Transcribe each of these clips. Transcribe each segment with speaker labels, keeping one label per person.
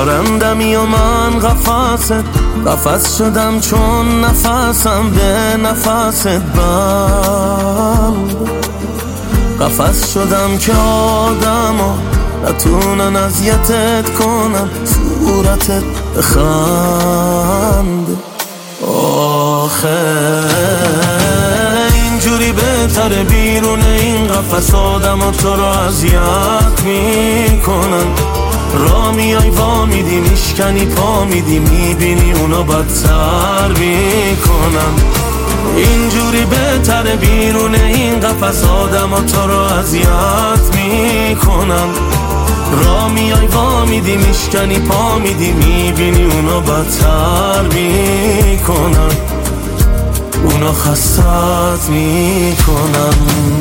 Speaker 1: پرندمی و من قفس شدم چون نفسم به نفست بند. قفس شدم که آدما نتونن اذیتت کنن، صورتت بخند. آخه اینجوری بهتره بیرون این قفس، آدما تو رو اذیت میکنن. را میای وا میدی میشکنی پا میدی، میبینی اونا بدتر میکنن. اینجوری بهتره بیرون این قفس، آدما تو رو اذیت میکنن. را میای وا میدی میشکنی پا میدی، میبینی اونا بدتر میکنن، اونا خستت میکنن.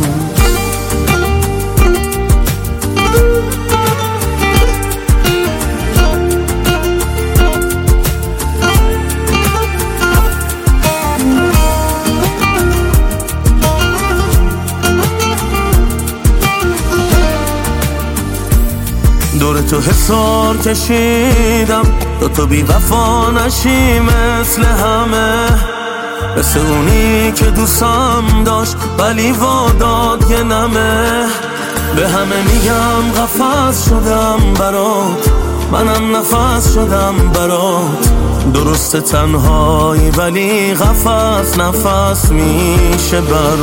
Speaker 1: دور تو حصار کشیدم تو بی وفا نشی مثل همه، مثل اونی که دوستم داشت ولی واداد یه نمه. به همه میگم قفس شدم برات، منم نفس شدم برات. درست تنهایی ولی قفس نفس میشه بر.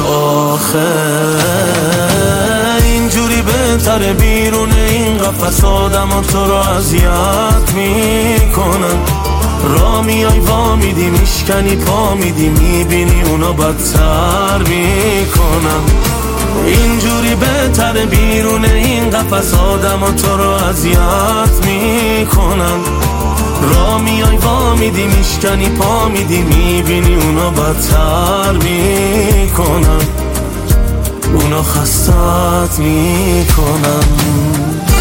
Speaker 1: آخر اینجوری بهتره بیرون این قفس، آدما تو رو اذیت میکنن. را میای وا میدی میشکنی پا میدی، میبینی اونا بدتر میکنن. اینجوری بهتره بیرون این قفس، آدما تو رو اذیت میکنن. را میای وا میدی میشکنی پا میدی، میبینی اونا بدتر میکنن، اونا خستت میکنن.